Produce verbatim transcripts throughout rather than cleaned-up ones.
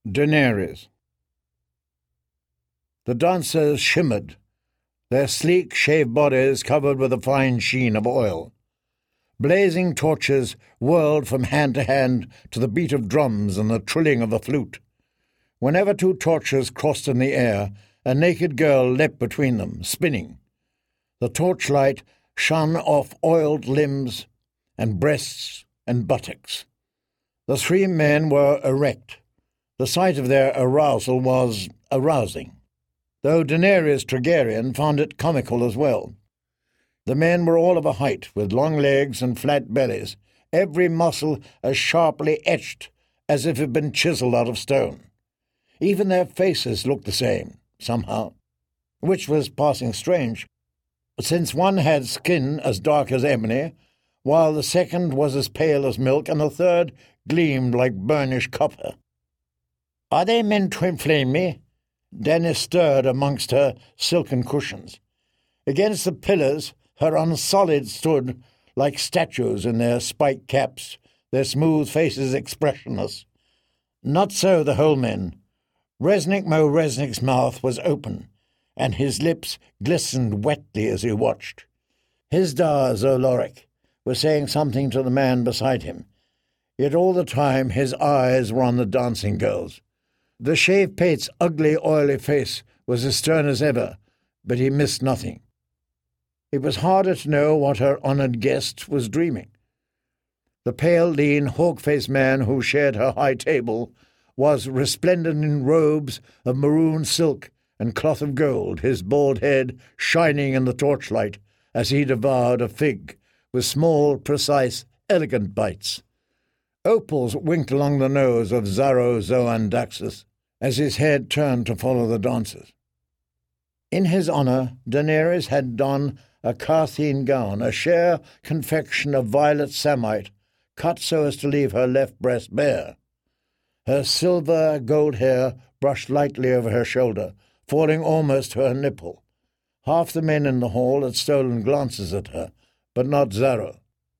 Daenerys. The dancers shimmered, their sleek, shaved bodies covered with a fine sheen of oil. Blazing torches whirled from hand to hand to the beat of drums and the trilling of a flute. Whenever two torches crossed in the air, a naked girl leapt between them, spinning. The torchlight shone off oiled limbs and breasts and buttocks. The three men were erect. The sight of their arousal was arousing, though Daenerys Targaryen found it comical as well. The men were all of a height, with long legs and flat bellies, every muscle as sharply etched as if it had been chiselled out of stone. Even their faces looked the same, somehow, which was passing strange, since one had skin as dark as ebony, while the second was as pale as milk, and the third gleamed like burnished copper. "Are they meant to inflame me?" Dany stirred amongst her silken cushions. Against the pillars her unsolids stood like statues in their spiked caps, their smooth faces expressionless. Not so the whole men. Resnick Mo Resnick's mouth was open, and his lips glistened wetly as he watched. Hisdar zo Loraq was saying something to the man beside him, yet all the time his eyes were on the dancing girls. The shave-pate's ugly, oily face was as stern as ever, but he missed nothing. It was harder to know what her honoured guest was dreaming. The pale, lean, hawk-faced man who shared her high table was resplendent in robes of maroon silk and cloth of gold, his bald head shining in the torchlight as he devoured a fig with small, precise, elegant bites. Opals winked along the nose of Xaro Xhoan Daxus as his head turned to follow the dancers. In his honour, Daenerys had donned a Qartheen gown, a sheer confection of violet samite, cut so as to leave her left breast bare. Her silver gold hair brushed lightly over her shoulder, falling almost to her nipple. Half the men in the hall had stolen glances at her, but not Xaro.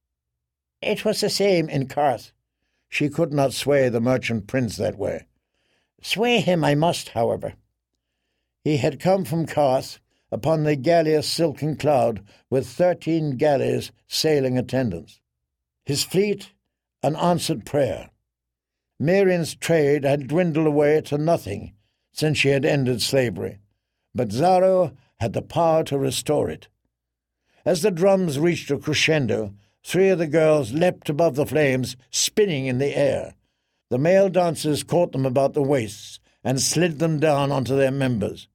It was the same in Qarth. She could not sway the merchant prince that way. Sway him I must, however. He had come from Qarth upon the gallea's silken cloud with thirteen galleys sailing attendants. His fleet an answered prayer. Mirien's trade had dwindled away to nothing since she had ended slavery, but Xaro had the power to restore it. As the drums reached a crescendo, three of the girls leapt above the flames, spinning in the air. The male dancers caught them about the waists and slid them down onto their members.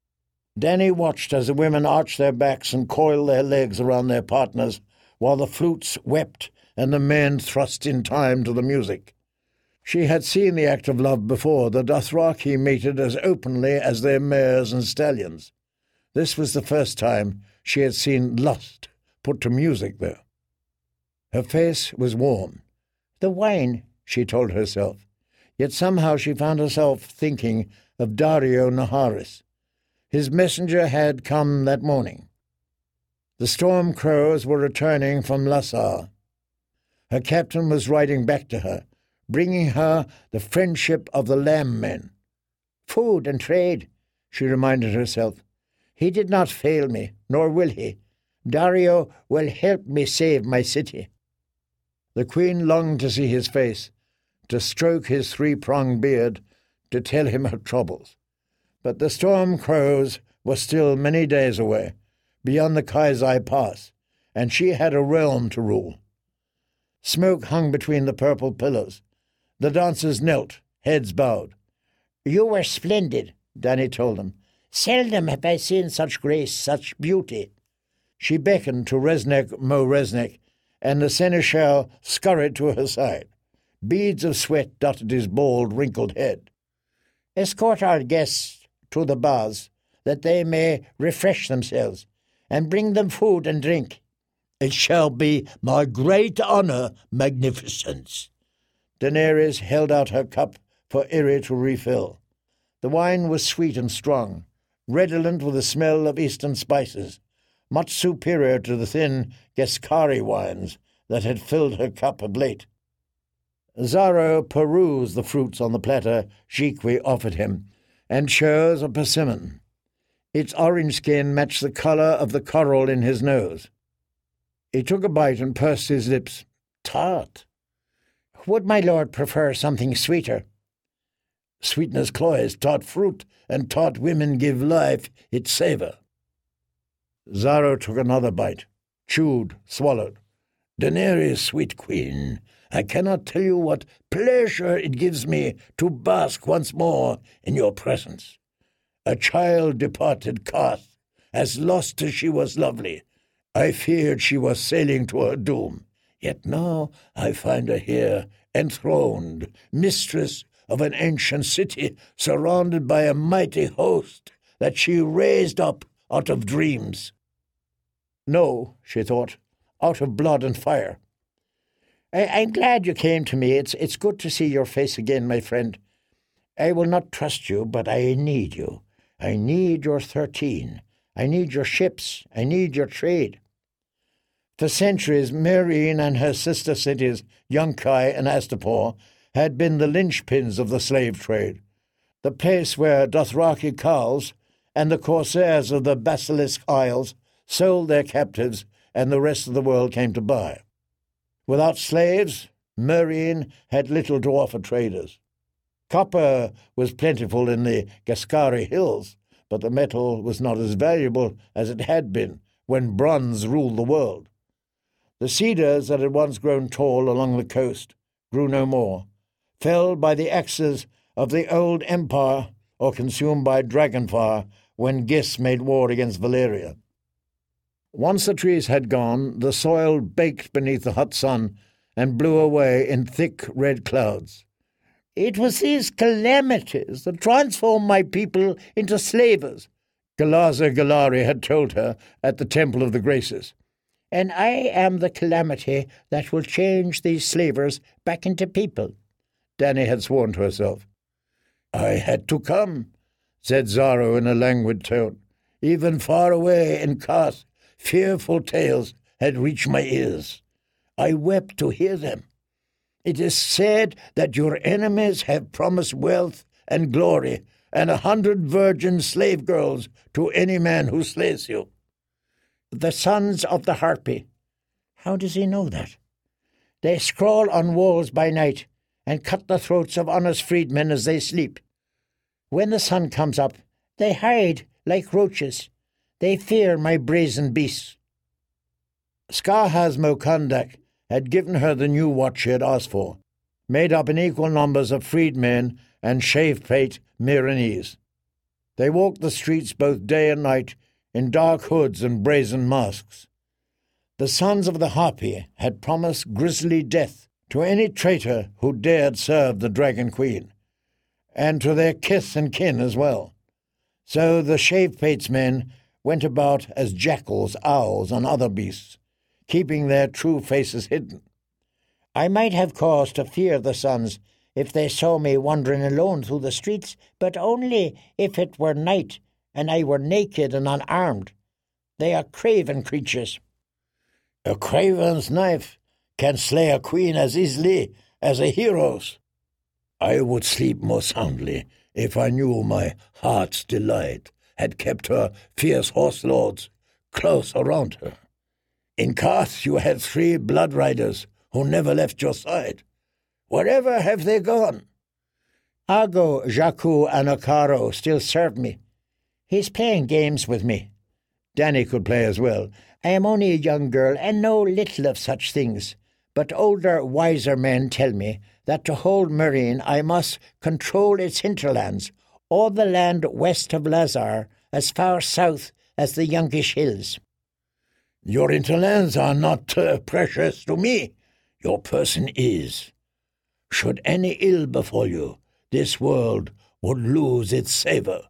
Dany watched as the women arched their backs and coiled their legs around their partners, while the flutes wept and the men thrust in time to the music. She had seen the act of love before. The Dothraki mated as openly as their mares and stallions. This was the first time she had seen lust put to music there. Her face was warm. The wine, she told herself, yet somehow she found herself thinking of Daario Naharis. His messenger had come that morning. The storm crows were returning from Lassar. Her captain was riding back to her, bringing her the friendship of the Lamb men. Food and trade, she reminded herself. He did not fail me, nor will he. Daario will help me save my city. The queen longed to see his face, to stroke his three-pronged beard, to tell him her troubles. But the storm crows were still many days away, beyond the Kaizai Pass, and she had a realm to rule. Smoke hung between the purple pillars. The dancers knelt, heads bowed. "You were splendid," Dany told them. "Seldom have I seen such grace, such beauty." She beckoned to Resnick Mo Resnick, and the seneschal scurried to her side. Beads of sweat dotted his bald, wrinkled head. "Escort our guests to the baths, that they may refresh themselves, and bring them food and drink." "It shall be my great honour, magnificence." Daenerys held out her cup for Irri to refill. The wine was sweet and strong, redolent with the smell of eastern spices, much superior to the thin Geskari wines that had filled her cup of late. Zaro perused the fruits on the platter Jiqui offered him, and chose a persimmon. Its orange skin matched the colour of the coral in his nose. He took a bite and pursed his lips. Tart. Would my lord prefer something sweeter? Sweetness cloys tart fruit, and tart women give life its savour. Zaro took another bite, chewed, swallowed. Daenerys, sweet queen, I cannot tell you what pleasure it gives me to bask once more in your presence. A child departed Qarth, as lost as she was lovely. I feared she was sailing to her doom. Yet now I find her here, enthroned, mistress of an ancient city, surrounded by a mighty host that she raised up out of dreams. No, she thought, out of blood and fire. I, I'm glad you came to me. It's, it's good to see your face again, my friend. I will not trust you, but I need you. I need your thirteen. I need your ships. I need your trade. For centuries, Meereen and her sister cities, Yunkai and Astapor, had been the linchpins of the slave trade, the place where Dothraki carls and the corsairs of the Basilisk Isles sold their captives and the rest of the world came to buy. Without slaves, Meereen had little to offer traders. Copper was plentiful in the Gascari Hills, but the metal was not as valuable as it had been when bronze ruled the world. The cedars that had once grown tall along the coast grew no more, felled by the axes of the old empire or consumed by dragonfire when Gis made war against Valyria. Once the trees had gone, the soil baked beneath the hot sun and blew away in thick red clouds. It was these calamities that transformed my people into slavers, Galaza Galari had told her at the Temple of the Graces. And I am the calamity that will change these slavers back into people, Dany had sworn to herself. I had to come, said Zaro in a languid tone. Even far away in Qarth, fearful tales had reached my ears. I wept to hear them. It is said that your enemies have promised wealth and glory and a hundred virgin slave girls to any man who slays you. The sons of the Harpy. How does he know that? They scrawl on walls by night and cut the throats of honest freedmen as they sleep. When the sun comes up, they hide like roaches. They fear my brazen beasts. Skahaz Mokandak had given her the new watch she had asked for, made up in equal numbers of freedmen and shave-pate Meereenese. They walked the streets both day and night in dark hoods and brazen masks. The sons of the Harpy had promised grisly death to any traitor who dared serve the Dragon Queen, and to their kith and kin as well. So the shave-pates men went about as jackals, owls, and other beasts, keeping their true faces hidden. I might have cause to fear the sons if they saw me wandering alone through the streets, but only if it were night and I were naked and unarmed. They are craven creatures. A craven's knife can slay a queen as easily as a hero's. I would sleep more soundly if I knew my heart's delight had kept her fierce horse lords close around her. In Qarth you had three blood riders who never left your side. Wherever have they gone? Argo, Jakku, and Okaro still serve me. He's playing games with me. Dany could play as well. I am only a young girl and know little of such things, but older, wiser men tell me that to hold Meereen I must control its hinterlands, all the land west of Lazar, as far south as the Yunkish Hills. Your hinterlands are not uh, precious to me. Your person is. Should any ill befall you, this world would lose its savour.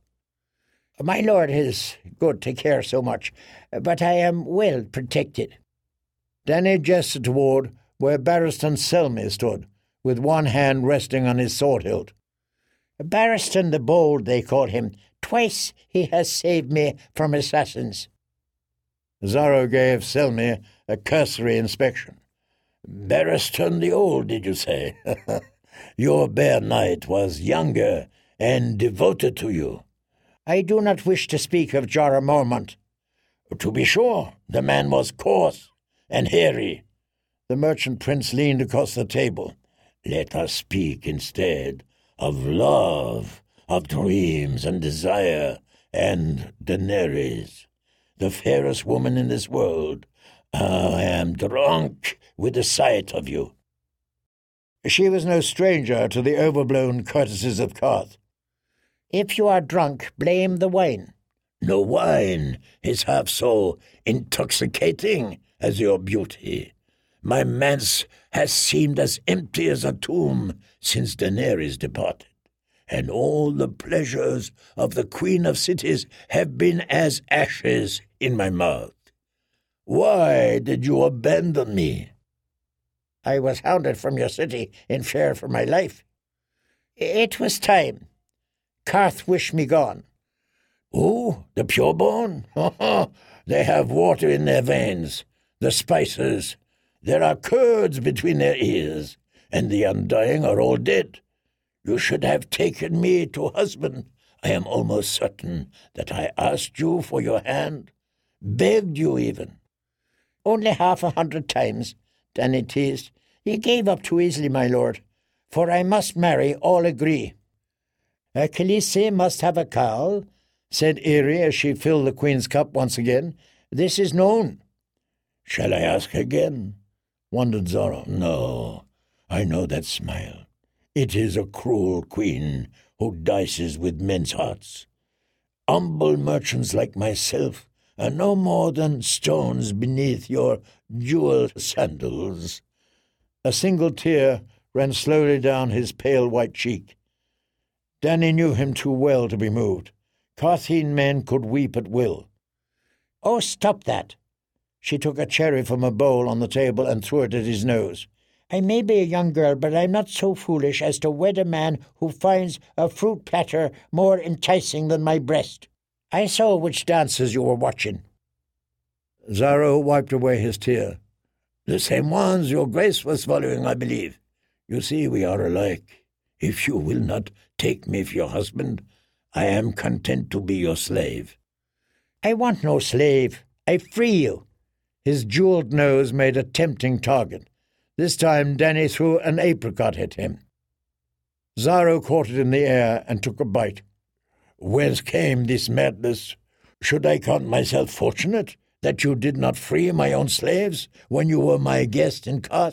My lord is good to care so much, but I am well protected. Dany gestured toward where Barristan Selmy stood, with one hand resting on his sword hilt. Barristan the Bold, they call him. Twice he has saved me from assassins. Zaro gave Selmy a cursory inspection. Barristan the Old, did you say? Your bear knight was younger and devoted to you. I do not wish to speak of Jorah Mormont. To be sure, the man was coarse and hairy. The merchant prince leaned across the table. Let us speak instead of love, of dreams and desire, and Daenerys, the fairest woman in this world. I am drunk with the sight of you. She was no stranger to the overblown courtesies of Qarth. If you are drunk, blame the wine. No wine is half so intoxicating as your beauty. My manse has seemed as empty as a tomb since Daenerys departed, and all the pleasures of the Queen of Cities have been as ashes in my mouth. Why did you abandon me? I was hounded from your city in fear for my life. It was time. Qarth wished me gone. Oh, the pureborn? They have water in their veins, the spices. There are curds between their ears, and the undying are all dead. You should have taken me to husband. I am almost certain that I asked you for your hand, begged you even. Only half a hundred times, Dany teased. Ye gave up too easily, my lord, for I must marry, all agree. A Khaleesi must have a cowl, said Irri as she filled the queen's cup once again. This is known. Shall I ask again? Wondered Xaro. No, I know that smile. It is a cruel queen who dices with men's hearts. Humble merchants like myself are no more than stones beneath your jewelled sandals. A single tear ran slowly down his pale white cheek. Dany knew him too well to be moved. Qartheen men could weep at will. Oh, stop that! She took a cherry from a bowl on the table and threw it at his nose. I may be a young girl, but I'm not so foolish as to wed a man who finds a fruit platter more enticing than my breast. I saw which dances you were watching. Xaro wiped away his tear. The same ones your grace was following, I believe. You see, we are alike. If you will not take me for your husband, I am content to be your slave. I want no slave. I free you. His jewelled nose made a tempting target. This time Dany threw an apricot at him. Xaro caught it in the air and took a bite. Whence came this madness? Should I count myself fortunate that you did not free my own slaves when you were my guest in Qarth?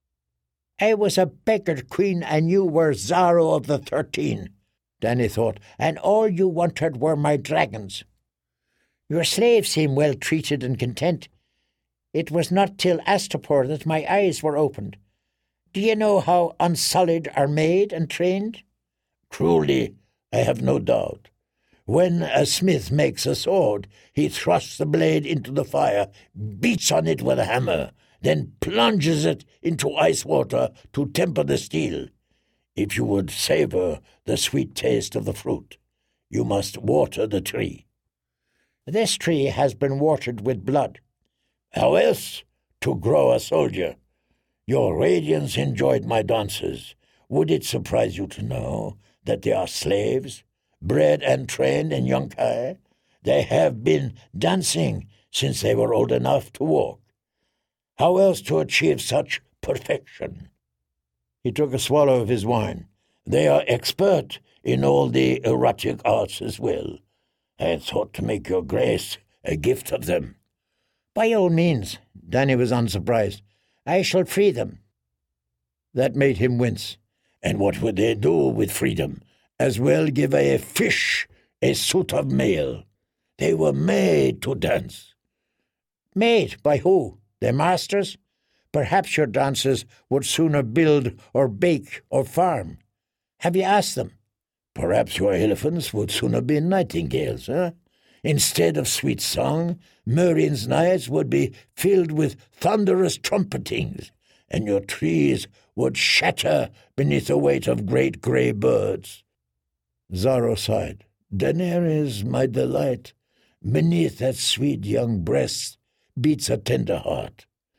I was a beggar queen, and you were Xaro of the Thirteen, Dany thought, and all you wanted were my dragons. Your slaves seem well treated and content. It was not till Astapor that my eyes were opened. Do you know how unsullied are made and trained? Truly, I have no doubt. When a smith makes a sword, he thrusts the blade into the fire, beats on it with a hammer, then plunges it into ice water to temper the steel. If you would savor the sweet taste of the fruit, you must water the tree. This tree has been watered with blood. How else to grow a soldier? Your radiance enjoyed my dances. Would it surprise you to know that they are slaves, bred and trained in Yunkai? They have been dancing since they were old enough to walk. How else to achieve such perfection? He took a swallow of his wine. They are expert in all the erotic arts as well. I had thought to make your grace a gift of them. By all means, Dany was unsurprised. I shall free them. That made him wince. And what would they do with freedom? As well give a fish a suit of mail. They were made to dance. Made by who? Their masters? Perhaps your dancers would sooner build or bake or farm. Have you asked them? Perhaps your elephants would sooner be nightingales, huh? Instead of sweet song, Meereen's nights would be filled with thunderous trumpetings, and your trees would shatter beneath the weight of great grey birds. Xaro sighed. Daenerys, my delight, beneath that sweet young breast beats a tender heart.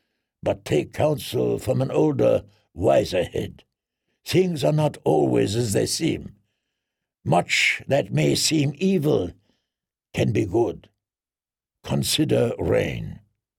but take counsel from an older, wiser head. Things are not always as they seem. Much that may seem evil can be good. Consider rain.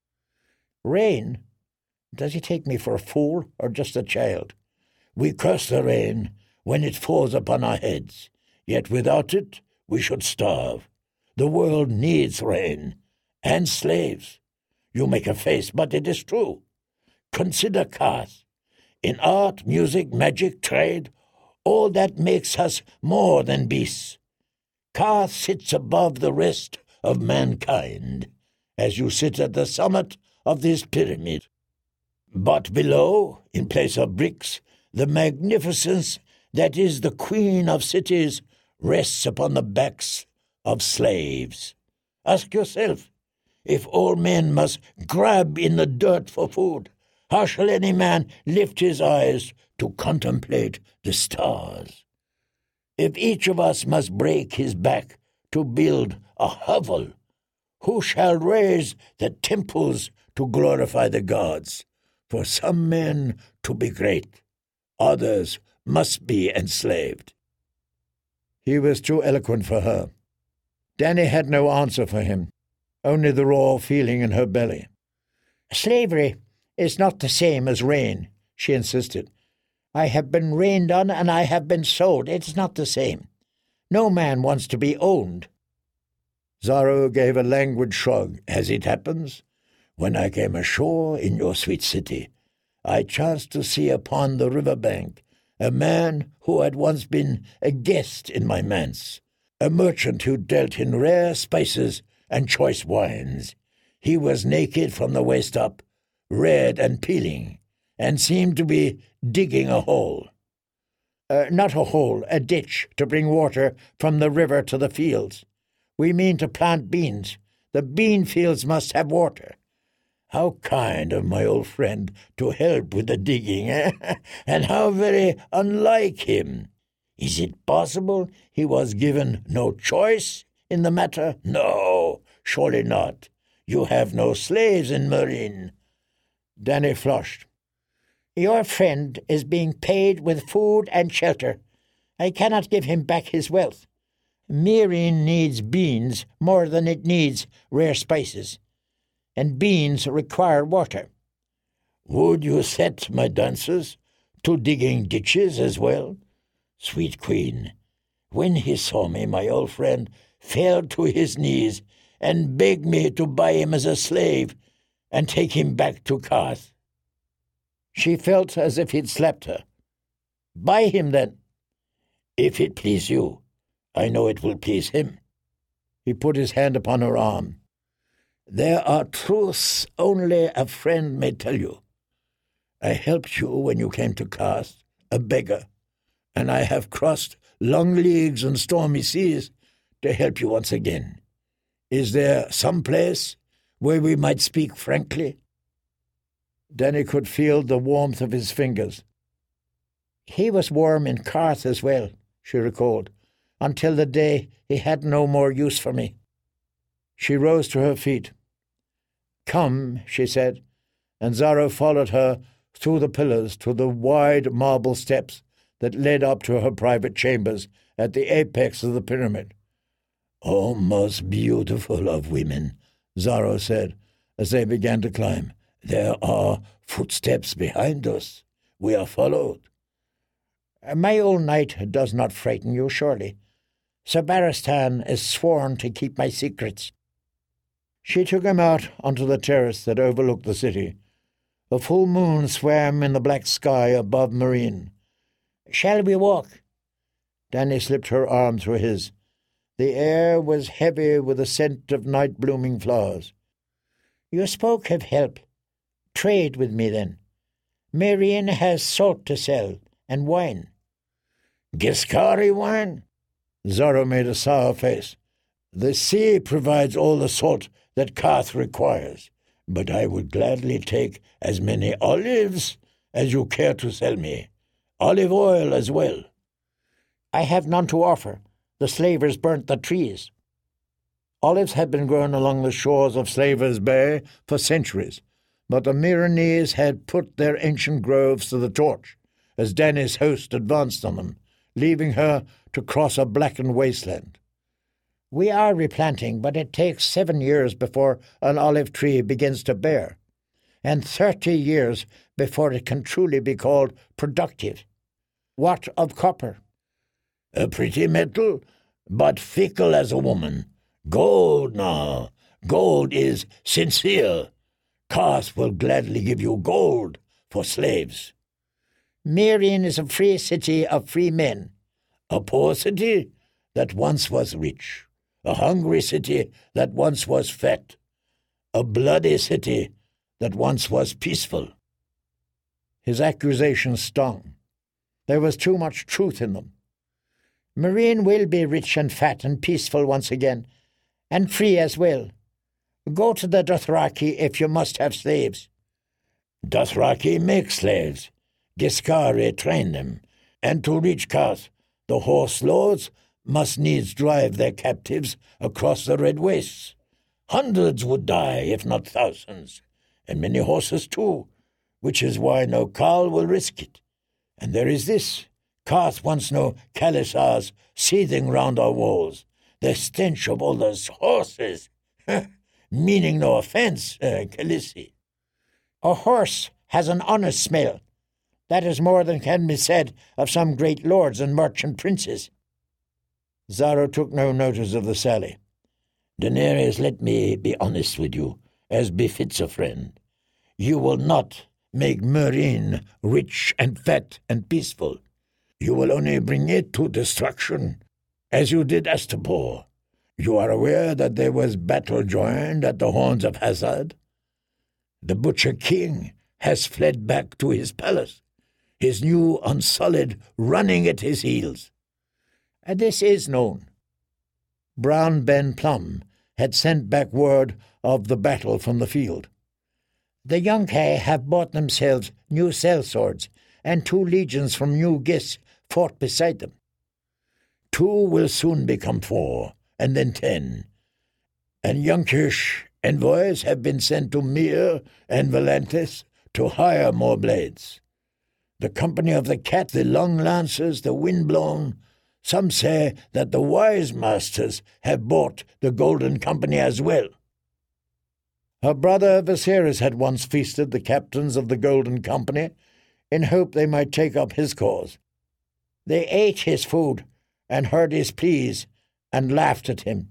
Rain? Does he take me for a fool or just a child? We curse the rain when it falls upon our heads, yet without it we should starve. The world needs rain, and slaves. You make a face, but it is true. Consider Kath. In art, music, magic, trade, all that makes us more than beasts. Kath sits above the rest of mankind, as you sit at the summit of this pyramid. But below, in place of bricks, the magnificence that is the queen of cities rests upon the backs of slaves. Ask yourself, if all men must grab in the dirt for food, how shall any man lift his eyes to contemplate the stars? If each of us must break his back to build a hovel, who shall raise the temples to glorify the gods? For some men to be great, others must be enslaved. He was too eloquent for her. Danny had no answer for him, only the raw feeling in her belly. Slavery is not the same as rain, she insisted. I have been rained on and I have been sold. It's not the same. No man wants to be owned. Zorro gave a languid shrug. As it happens, when I came ashore in your sweet city, I chanced to see upon the river bank a man who had once been a guest in my manse, a merchant who dealt in rare spices and choice wines. He was naked from the waist up, red and peeling, and seemed to be digging a hole. Uh, not a hole, a ditch to bring water from the river to the fields. We mean to plant beans. The bean fields must have water. How kind of my old friend to help with the digging, eh? And how very unlike him. Is it possible he was given no choice in the matter? No, surely not. You have no slaves in Meereen. Danny flushed. Your friend is being paid with food and shelter. I cannot give him back his wealth. Meereen needs beans more than it needs rare spices, and beans require water. Would you set my dancers to digging ditches as well? Sweet queen, when he saw me, my old friend fell to his knees and begged me to buy him as a slave and take him back to Kath. She felt as if he'd slapped her. Buy him, then. If it please you, I know it will please him. He put his hand upon her arm. There are truths only a friend may tell you. I helped you when you came to Kath, a beggar, and I have crossed long leagues and stormy seas to help you once again. Is there some place where we might speak frankly? Danny could feel the warmth of his fingers. He was warm in Kath as well, she recalled, until the day he had no more use for me. She rose to her feet. Come, she said, and Zorro followed her through the pillars to the wide marble steps that led up to her private chambers at the apex of the pyramid. "O most beautiful of women," Zorro said, as they began to climb. "There are footsteps behind us. We are followed." My old knight does not frighten you, surely. Sir Barristan is sworn to keep my secrets. She took him out onto the terrace that overlooked the city. The full moon swam in the black sky above Meereen. Shall we walk? Danny slipped her arm through his. The air was heavy with the scent of night-blooming flowers. You spoke of help. Trade with me, then. Meereen has salt to sell, and wine. Githkari wine? Zorro made a sour face. The sea provides all the salt that Kath requires, but I would gladly take as many olives as you care to sell me. Olive oil as well. I have none to offer. The slavers burnt the trees. Olives had been grown along the shores of Slaver's Bay for centuries, but the Myronese had put their ancient groves to the torch as Dany's host advanced on them, leaving her to cross a blackened wasteland. We are replanting, but it takes seven years before an olive tree begins to bear, and thirty years before it can truly be called productive. What of copper? A pretty metal, but fickle as a woman. Gold now. Gold is sincere. Karth will gladly give you gold for slaves. Meereen is a free city of free men. A poor city that once was rich. A hungry city that once was fat. A bloody city that once was peaceful. His accusations stung. There was too much truth in them. Meereen will be rich and fat and peaceful once again, and free as well. Go to the Dothraki if you must have slaves. Dothraki make slaves. Giscari train them, and to reach Karth, the horse lords must needs drive their captives across the red wastes. Hundreds would die, if not thousands, and many horses too, which is why no carl will risk it. And there is this. Karth wants no Khalasars seething round our walls. The stench of all those horses. Meaning no offence, uh, Khaleesi. A horse has an honest smell. That is more than can be said of some great lords and merchant princes. Xaro took no notice of the sally. Daenerys, let me be honest with you, as befits a friend. You will not make Meereen rich and fat and peaceful. You will only bring it to destruction, as you did Astapor. You are aware that there was battle joined at the Horns of Hazard? The Butcher King has fled back to his palace, his new Unsullied running at his heels. And this is known. Brown Ben Plum had sent back word of the battle from the field. The Yunkai have bought themselves new sellswords, and two legions from New Gis fought beside them. Two will soon become four, and then ten. And Yunkish envoys have been sent to Myr and Volantis to hire more blades. The company of the Cat, the Long Lancers, the Windblown. Some say that the Wise Masters have bought the Golden Company as well. Her brother Viserys had once feasted the captains of the Golden Company in hope they might take up his cause. They ate his food and heard his pleas and laughed at him.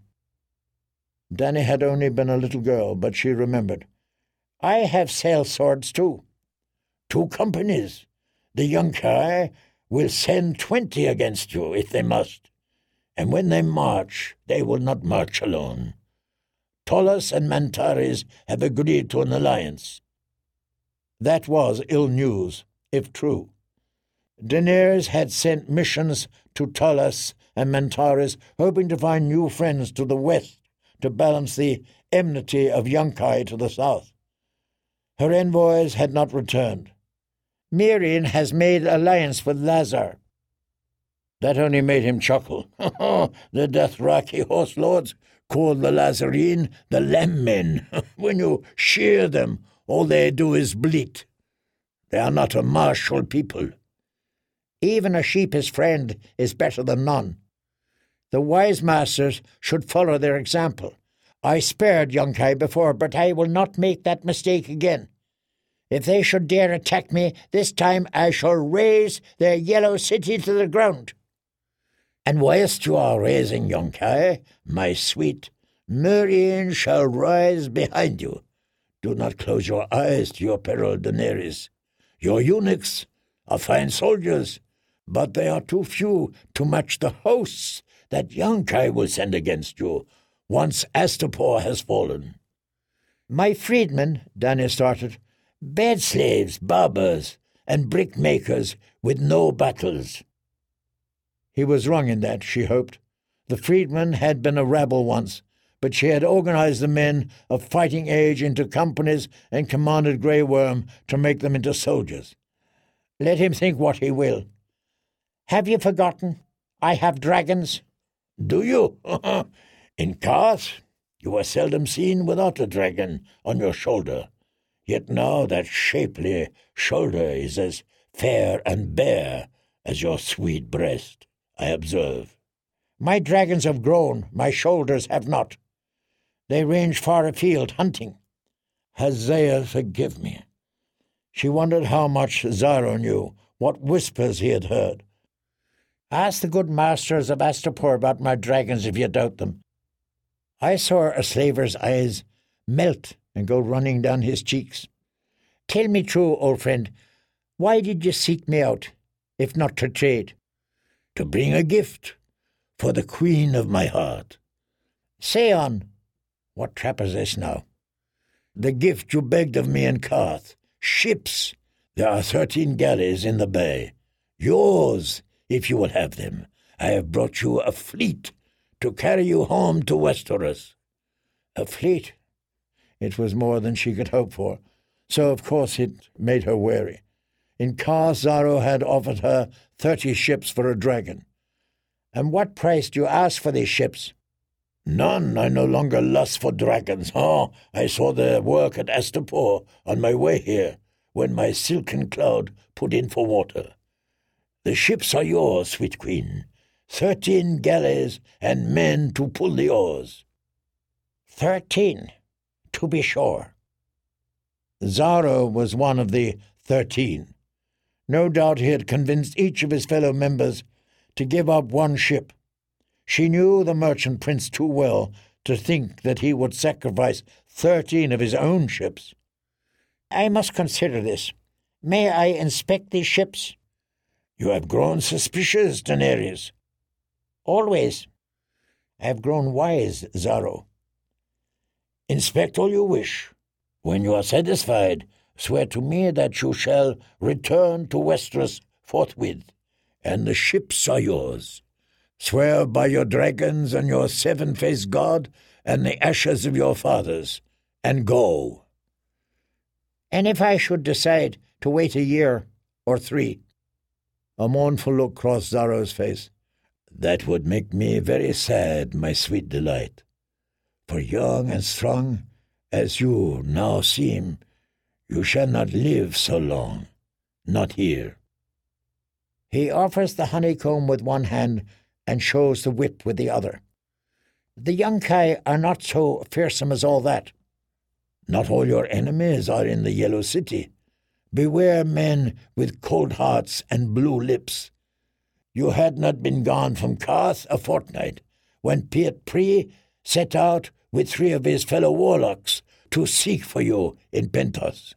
Dany had only been a little girl, but she remembered. I have sellswords too. Two companies. The Yunkai will send twenty against you if they must, and when they march, they will not march alone. Tollus and Mantares have agreed to an alliance. That was ill news, if true. Daenerys had sent missions to Tollus and Mantares, hoping to find new friends to the west to balance the enmity of Yunkai to the south. Her envoys had not returned. Meereen has made alliance with Lazar. That only made him chuckle. The Dothraki horse lords call the Lazarene the lamb men. When you shear them, all they do is bleat. They are not a martial people. Even a sheep's friend is better than none. The wise masters should follow their example. I spared Yunkai before, but I will not make that mistake again. If they should dare attack me, this time I shall raze their yellow city to the ground. And whilst you are raising Yunkai, my sweet, Meereen shall rise behind you. Do not close your eyes to your peril, Daenerys. Your eunuchs are fine soldiers, but they are too few to match the hosts that Yunkai will send against you once Astapor has fallen. My freedmen, Dany started, bed slaves, barbers, and brickmakers with no battles. He was wrong in that, she hoped. The freedmen had been a rabble once, but she had organized the men of fighting age into companies and commanded Grey Worm to make them into soldiers. Let him think what he will. Have you forgotten? I have dragons. Do you? In Karth, you are seldom seen without a dragon on your shoulder. Yet now that shapely shoulder is as fair and bare as your sweet breast, I observe. My dragons have grown, my shoulders have not. They range far afield, hunting. Hosea, forgive me. She wondered how much Zaro knew, what whispers he had heard. Ask the good masters of Astapor about my dragons if you doubt them. I saw a slaver's eyes melt and go running down his cheeks. Tell me true, old friend, why did you seek me out, if not to trade? To bring a gift for the queen of my heart. Say on. What trap is this now? The gift you begged of me in Carth. Ships. There are thirteen galleys in the bay. Yours, if you will have them. I have brought you a fleet to carry you home to Westeros. A fleet? It was more than she could hope for, so of course it made her wary. In Carth, Zaro had offered her thirty ships for a dragon. And what price do you ask for these ships? None. I no longer lust for dragons. Oh, I saw their work at Astapor on my way here, when my silken cloud put in for water. The ships are yours, sweet queen. Thirteen galleys and men to pull the oars. Thirteen, to be sure. Zaro was one of the thirteen. No doubt he had convinced each of his fellow members to give up one ship. She knew the merchant prince too well to think that he would sacrifice thirteen of his own ships. I must consider this. May I inspect these ships? You have grown suspicious, Daenerys. Always. I have grown wise, Zaro. Inspect all you wish. When you are satisfied, swear to me that you shall return to Westeros forthwith, and the ships are yours. Swear by your dragons and your seven-faced god and the ashes of your fathers, and go. And if I should decide to wait a year or three? A mournful look crossed Zaro's face. That would make me very sad, my sweet delight. For young and strong as you now seem, you shall not live so long, not here. He offers the honeycomb with one hand and shows the whip with the other. The Yunkai are not so fearsome as all that. Not all your enemies are in the Yellow City. Beware men with cold hearts and blue lips. You had not been gone from Carth a fortnight when Piet Pri set out with three of his fellow warlocks to seek for you in Pentos.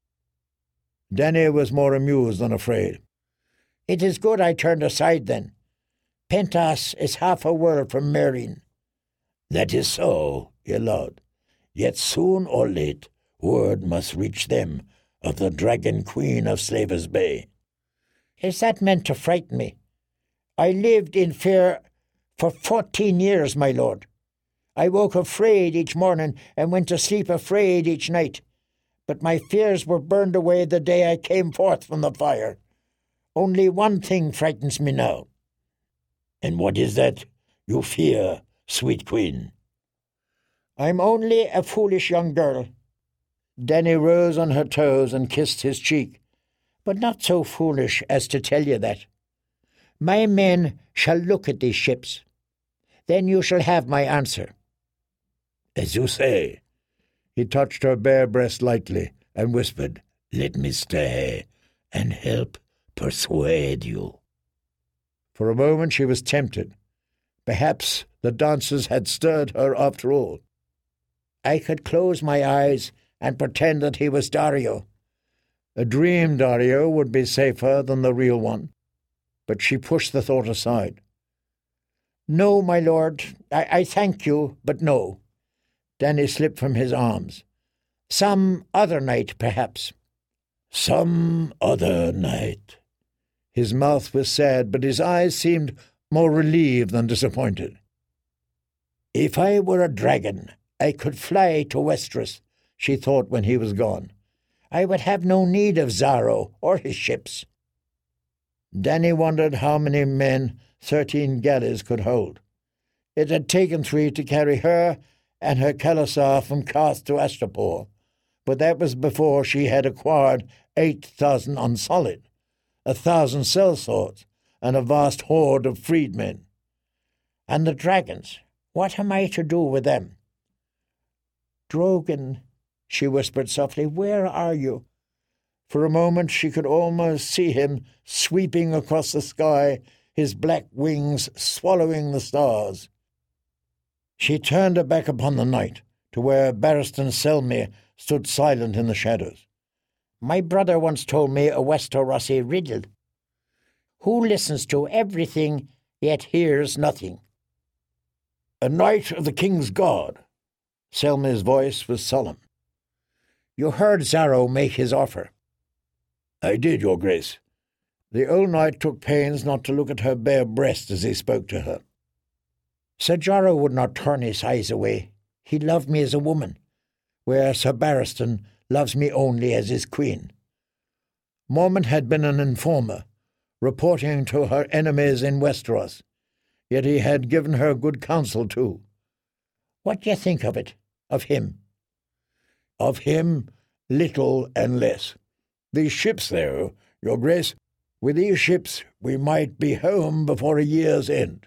Dany was more amused than afraid. It is good I turned aside then. Pentos is half a world from Meereen. That is so, he allowed. Yet soon or late word must reach them of the Dragon Queen of Slaver's Bay. Is that meant to frighten me? I lived in fear for fourteen years, my lord. I woke afraid each morning and went to sleep afraid each night. But my fears were burned away the day I came forth from the fire. Only one thing frightens me now. And what is that you fear, sweet queen? I'm only a foolish young girl. Dany rose on her toes and kissed his cheek. But not so foolish as to tell you that. My men shall look at these ships. Then you shall have my answer. As you say. He touched her bare breast lightly and whispered, Let me stay and help persuade you. For a moment she was tempted. Perhaps the dancers had stirred her after all. I could close my eyes and pretend that he was Daario. A dream Daario would be safer than the real one, but she pushed the thought aside. No, my lord, I, I thank you, but no. Dany slipped from his arms. Some other night, perhaps. Some other night. His mouth was sad, but his eyes seemed more relieved than disappointed. If I were a dragon, I could fly to Westeros, she thought when he was gone. I would have no need of Zaro or his ships. Dany wondered how many men thirteen galleys could hold. It had taken three to carry her and her Khalasar from Carth to Astapor, but that was before she had acquired eight thousand unsolid, a thousand sellswords, and a vast horde of freedmen. And the dragons, what am I to do with them? Drogon, she whispered softly, where are you? For a moment she could almost see him sweeping across the sky, his black wings swallowing the stars. She turned her back upon the night, to where Barristan Selmy stood silent in the shadows. My brother once told me a Westerosi riddle. Who listens to everything, yet hears nothing? A knight of the king's guard. Selmy's voice was solemn. You heard Xaro make his offer. I did, your grace. The old knight took pains not to look at her bare breast as he spoke to her. Sir Jorah would not turn his eyes away. He loved me as a woman, where Sir Barristan loves me only as his queen. Mormont had been an informer, reporting to her enemies in Westeros, yet he had given her good counsel too. What do you think of it, of him? Of him, little and less. These ships, though, your grace, with these ships we might be home before a year's end.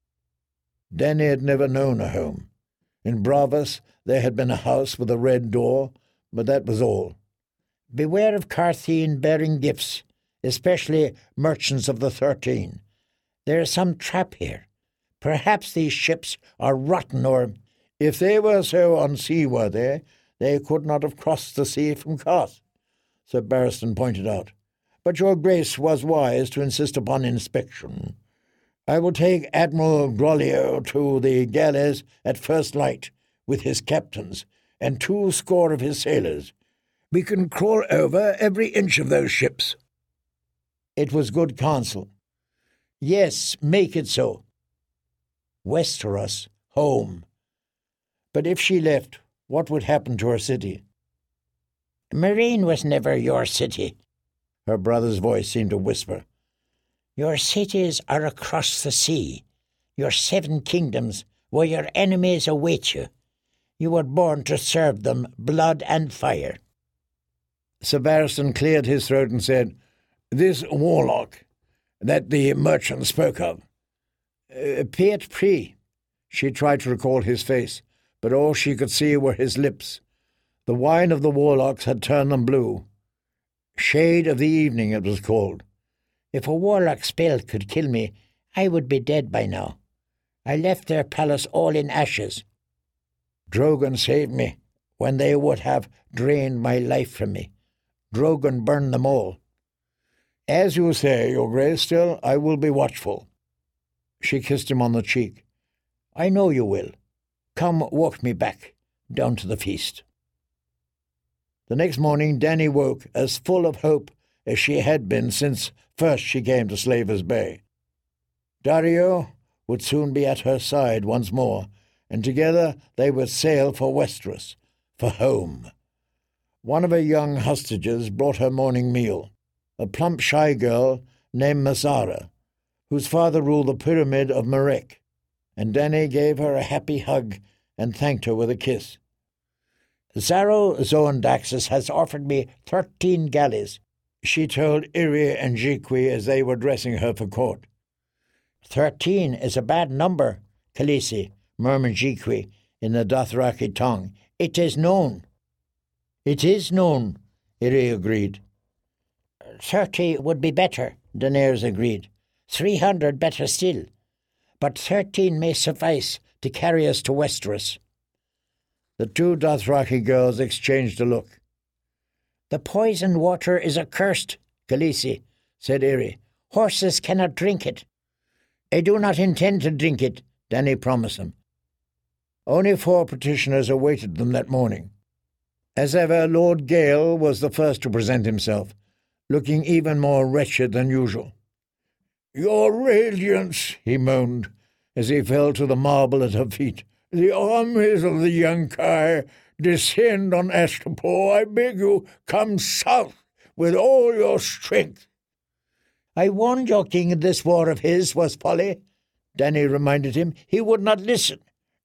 Dany had never known a home. In Bravos there had been a house with a red door, but that was all. Beware of Qartheen bearing gifts, especially merchants of the Thirteen. There is some trap here. Perhaps these ships are rotten, or if they were so unseaworthy, they could not have crossed the sea from Qarth, Sir Barristan pointed out. But your grace was wise to insist upon inspection. I will take Admiral Grollier to the galleys at first light, with his captains, and two score of his sailors. We can crawl over every inch of those ships. It was good counsel. Yes, make it so. Westeros, home. But if she left, what would happen to her city? Meereen was never your city. Her brother's voice seemed to whisper. Your cities are across the sea, your seven kingdoms, where your enemies await you. You were born to serve them, blood and fire. Sir Barristan cleared his throat and said, This warlock that the merchant spoke of, uh, Piet Pri. She tried to recall his face, but all she could see were his lips. The wine of the warlocks had turned them blue. Shade of the Evening, it was called. If a warlock spell could kill me, I would be dead by now. I left their palace all in ashes. Drogon saved me when they would have drained my life from me. Drogon burned them all. As you say, your grace, still I will be watchful. She kissed him on the cheek. I know you will. Come walk me back, down to the feast. The next morning Dany woke as full of hope as she had been since first she came to Slaver's Bay. Daario would soon be at her side once more, and together they would sail for Westeros, for home. One of her young hostages brought her morning meal, a plump shy girl named Masara, whose father ruled the pyramid of Marek, and Dany gave her a happy hug and thanked her with a kiss. Xaro Zoandaxis has offered me thirteen galleys, she told Irri and Jiqui as they were dressing her for court. Thirteen is a bad number, Khaleesi, murmured Jiqui in the Dothraki tongue. It is known. It is known, Irri agreed. Thirty would be better, Daenerys agreed. Three hundred better still. But thirteen may suffice to carry us to Westeros. The two Dothraki girls exchanged a look. The poisoned water is accursed, Khaleesi, said Irri. Horses cannot drink it. I do not intend to drink it, Dany promised them. Only four petitioners awaited them that morning. As ever, Lord Gale was the first to present himself, looking even more wretched than usual. Your radiance, he moaned, as he fell to the marble at her feet. The armies of the Yunkai descend on Astapor. I beg you, come south with all your strength. I warned your king this war of his was folly, Dany reminded him. He would not listen.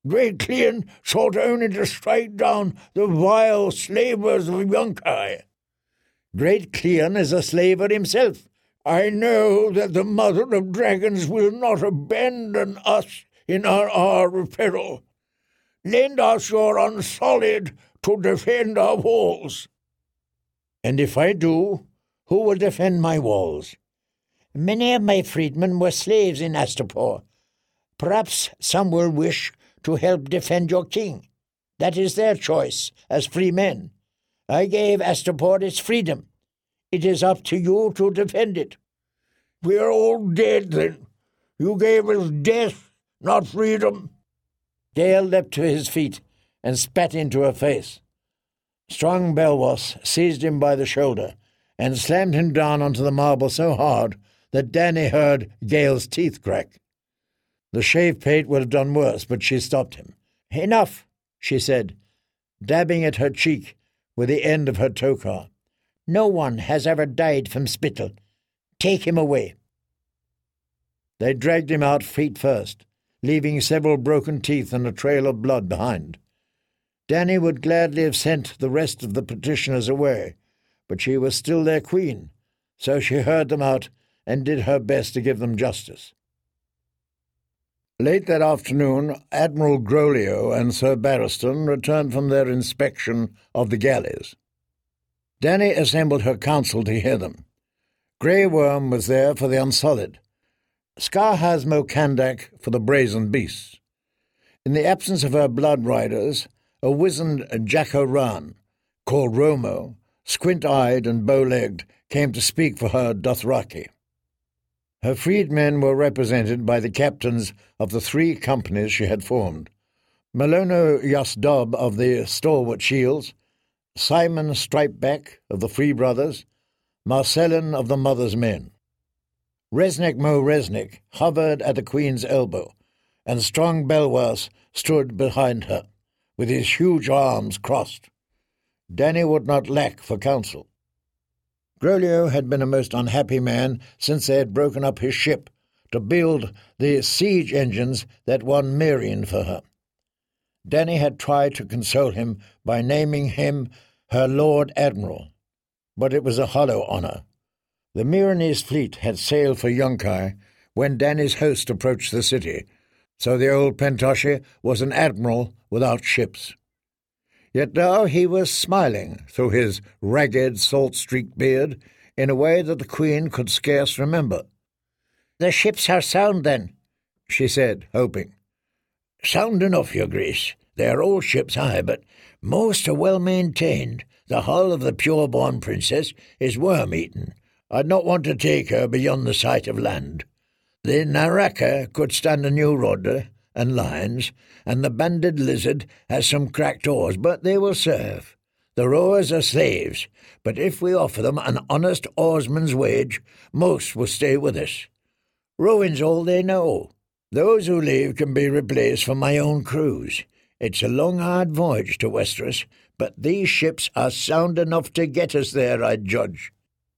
Great Cleon sought only to strike down the vile slavers of Yunkai. Great Cleon is a slaver himself. I know that the Mother of Dragons will not abandon us in our hour of peril. Lend us your unsullied to defend our walls. And if I do, who will defend my walls? Many of my freedmen were slaves in Astapor. Perhaps some will wish to help defend your king. That is their choice as free men. I gave Astapor its freedom. It is up to you to defend it. We are all dead, then. You gave us death, not freedom. Gale leapt to his feet and spat into her face. Strong Belwas seized him by the shoulder and slammed him down onto the marble so hard that Danny heard Gale's teeth crack. The shave pate would have done worse, but she stopped him. "Enough," she said, dabbing at her cheek with the end of her tokar. "No one has ever died from spittle. Take him away." They dragged him out feet first, leaving several broken teeth and a trail of blood behind. Danny would gladly have sent the rest of the petitioners away, but she was still their queen, so she heard them out and did her best to give them justice. Late that afternoon, Admiral Grolio and Sir Barristan returned from their inspection of the galleys. Danny assembled her council to hear them. Grey Worm was there for the Unsullied, Skarhaz Mokandak for the Brazen Beasts. In the absence of her blood riders, a wizened Jacko-Ran, called Romo, squint-eyed and bow-legged, came to speak for her Dothraki. Her freedmen were represented by the captains of the three companies she had formed: Malono Yasdob of the Stalwart Shields, Simon Stripeback of the Free Brothers, Marcellin of the Mother's Men. Resnick Mo Resnick hovered at the Queen's elbow, and strong Belwas stood behind her, with his huge arms crossed. Danny would not lack for counsel. Grolio had been a most unhappy man since they had broken up his ship to build the siege engines that won Meereen for her. Danny had tried to console him by naming him her Lord Admiral, but it was a hollow honour. The Meereenese fleet had sailed for Yunkai when Danny's host approached the city, so the old Pentoshi was an admiral without ships. Yet now he was smiling through his ragged, salt-streaked beard in a way that the Queen could scarce remember. "The ships are sound, then," she said, hoping. "Sound enough, your Grace. They are old ships, aye, but most are well maintained. The hull of the pure-born princess is worm-eaten. I'd not want to take her beyond the sight of land. The Naraka could stand a new rudder and lines, and the banded lizard has some cracked oars, but they will serve. The rowers are slaves, but if we offer them an honest oarsman's wage, most will stay with us. Rowing's all they know. Those who leave can be replaced from my own crews. It's a long, hard voyage to Westeros, but these ships are sound enough to get us there, I judge."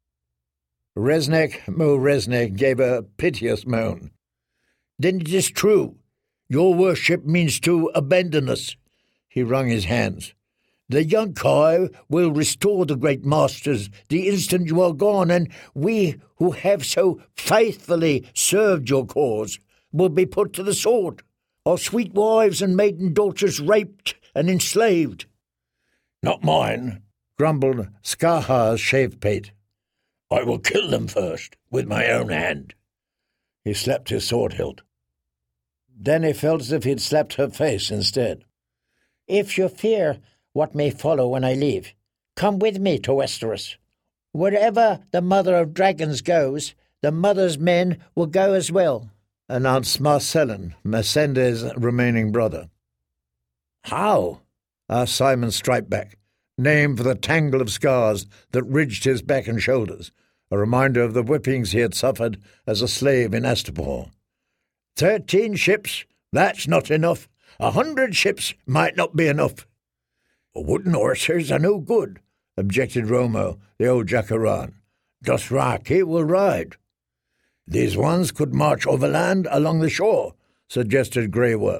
Resnick Mo Resnick gave a piteous moan. "Then it is true. Your worship means to abandon us." He wrung his hands. "The Yunkai will restore the great masters the instant you are gone, and we who have so faithfully served your cause will be put to the sword, our sweet wives and maiden daughters raped and enslaved." "Not mine," grumbled Skarhaz Shavepate. "I will kill them first, with my own hand." He slapped his sword hilt. Danny felt as if he had slapped her face instead. "If you fear what may follow when I leave, come with me to Westeros. Wherever the Mother of Dragons goes, the Mother's men will go as well," announced Marcellin, Mesende's remaining brother. "How?" asked Simon Stripeback, named for the tangle of scars that ridged his back and shoulders, a reminder of the whippings he had suffered as a slave in Astapor. Thirteen ships? That's not enough. A hundred ships might not be enough." "Wooden horses are no good," objected Romo, the old Jacko-Ran. "Dothraki will ride." "These ones could march overland along the shore," suggested Grey Worm.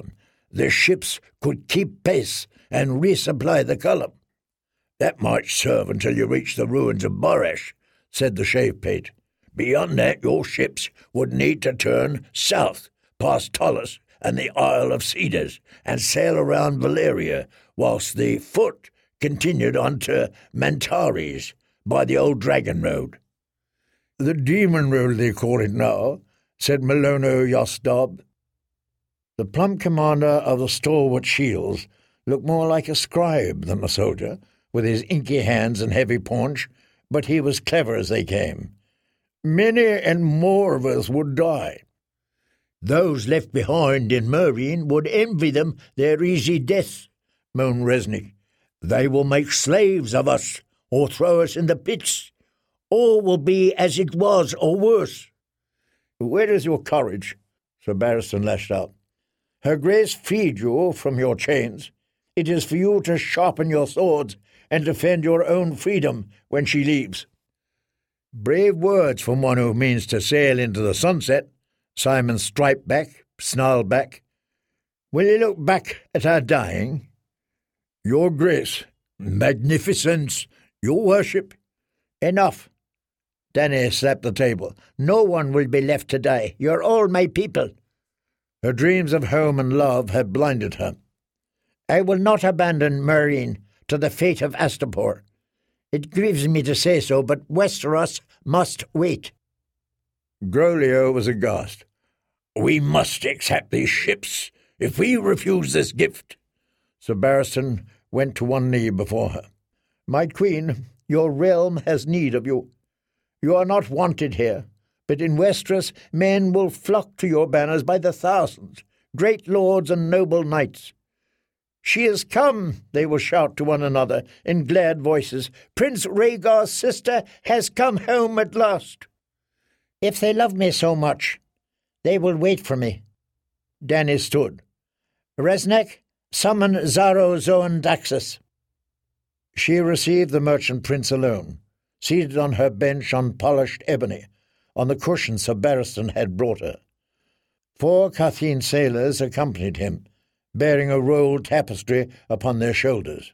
the ships could keep pace and resupply the column. That might serve until you reach the ruins of Boresh, said the Shave-Pate. Beyond that, your ships would need to turn south, past Tullus and the Isle of Cedars, and sail around Valeria, whilst the foot continued on to Mantares by the old Dragon Road. The Demon Road, they call it now, said Malono Yosdob. The plump commander of the stalwart Shields looked more like a scribe than a soldier, with his inky hands and heavy paunch, but he was clever as they came. Many and more of us would die. Those left behind in Meereen would envy them their easy death, moaned Resnick. They will make slaves of us, or throw us in the pits. All will be as it was, or worse. Where is your courage? Sir Barristan lashed out. Her Grace freed you from your chains. It is for you to sharpen your swords and defend your own freedom when she leaves. Brave words from one who means to sail into the sunset. Simon striped back, snarled back. Will you look back at our dying? Your Grace, magnificence, your worship. Enough. Dany slapped the table. No one will be left to die. You're all my people. Her dreams of home and love had blinded her. I will not abandon Meereen to the fate of Astapor. It grieves me to say so, but Westeros must wait. Groleo was aghast. We must accept these ships if we refuse this gift. Sir Barristan went to one knee before her. My queen, your realm has need of you. You are not wanted here, but in Westeros men will flock to your banners by the thousands, great lords and noble knights. She has come, they will shout to one another in glad voices. Prince Rhaegar's sister has come home at last. If they love me so much, they will wait for me. Dany stood. Resnick, summon Xaro Xhoan Daxus. She received the merchant prince alone, seated on her bench on polished ebony, on the cushion Sir Barristan had brought her. Four Cathene sailors accompanied him, bearing a rolled tapestry upon their shoulders.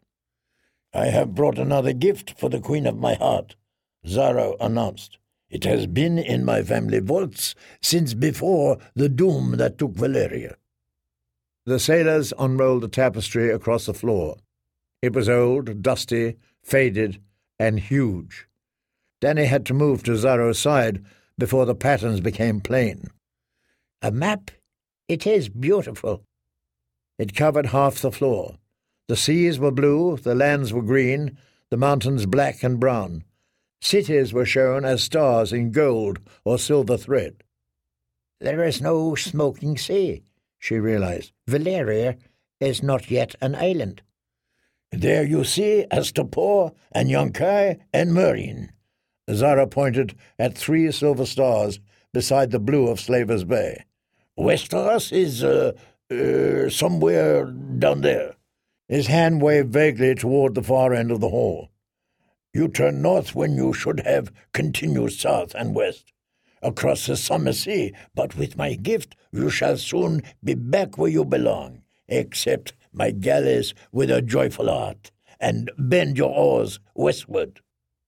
I have brought another gift for the Queen of my heart, Xaro announced. It has been in my family vaults since before the doom that took Valeria. The sailors unrolled the tapestry across the floor. It was old, dusty, faded, and huge. Dany had to move to Xaro's side before the patterns became plain. A map? It is beautiful. It covered half the floor. The seas were blue, the lands were green, the mountains black and brown. Cities were shown as stars in gold or silver thread. There is no smoking sea, she realized. Valeria is not yet an island. There you see Astapor and Yunkai and Meereen. Xaro pointed at three silver stars beside the blue of Slaver's Bay. Westeros is, uh, uh, somewhere down there. His hand waved vaguely toward the far end of the hall. You turn north when you should have continued south and west, across the summer sea, but with my gift you shall soon be back where you belong. Accept my galleys with a joyful heart, and bend your oars westward.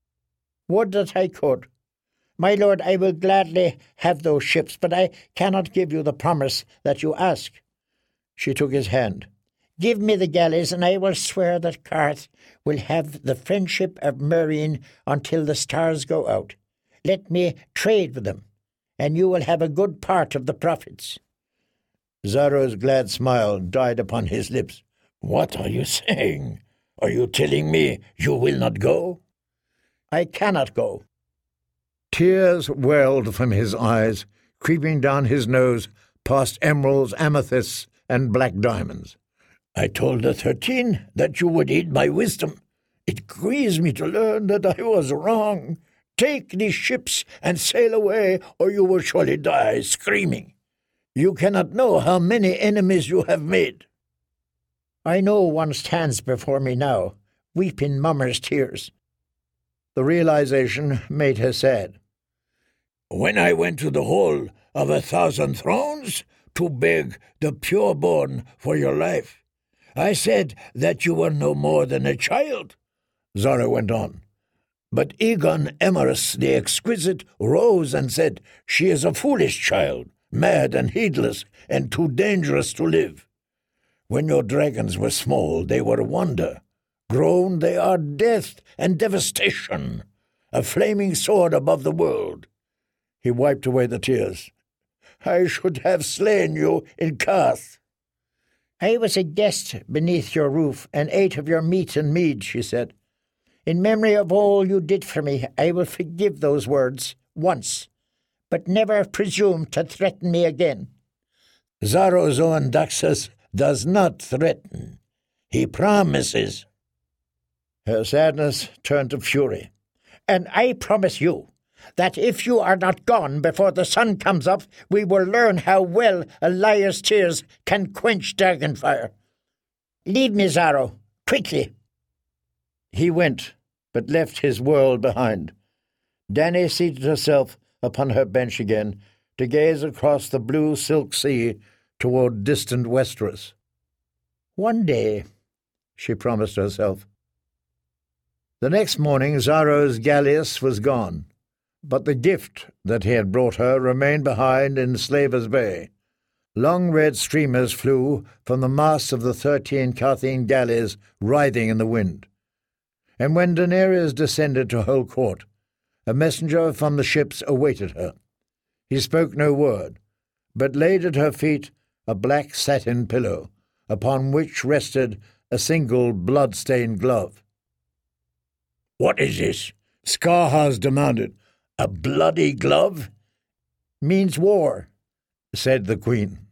Would that I could. My lord, I will gladly have those ships, but I cannot give you the promise that you ask. She took his hand. Give me the galleys, and I will swear that Qarth will have the friendship of Meereen until the stars go out. Let me trade with them, and you will have a good part of the profits. Xaro's glad smile died upon his lips. What are you saying? Are you telling me you will not go? I cannot go. Tears welled from his eyes, creeping down his nose past emeralds, amethysts, and black diamonds. I told the Thirteen that you would heed my wisdom. It grieves me to learn that I was wrong. Take these ships and sail away, or you will surely die screaming. You cannot know how many enemies you have made. I know one stands before me now, weeping mummer's tears. The realization made her sad. When I went to the Hall of a Thousand Thrones to beg the pureborn for your life. I said that you were no more than a child, Zara went on. But Egon Emrys the Exquisite rose and said, she is a foolish child, mad and heedless, and too dangerous to live. When your dragons were small, they were a wonder. Grown, they are death and devastation, a flaming sword above the world. He wiped away the tears. I should have slain you in Carth. I was a guest beneath your roof and ate of your meat and mead, she said. In memory of all you did for me, I will forgive those words once, but never presume to threaten me again. Zarozoan Daxus does not threaten. He promises. Her sadness turned to fury. And I promise you that if you are not gone before the sun comes up, we will learn how well a liar's tears can quench dragon fire. Leave me, Zaro, quickly. He went, but left his world behind. Dany seated herself upon her bench again to gaze across the blue silk sea toward distant Westeros. One day, she promised herself. The next morning Zaro's galleass was gone, but the gift that he had brought her remained behind in Slaver's Bay. Long red streamers flew from the masts of the thirteen Carthene galleys writhing in the wind. And when Daenerys descended to Hole Court, a messenger from the ships awaited her. He spoke no word, but laid at her feet a black satin pillow, upon which rested a single blood-stained glove. "What is this?" Skarhaz demanded. "A bloody glove?" "Means war," said the queen.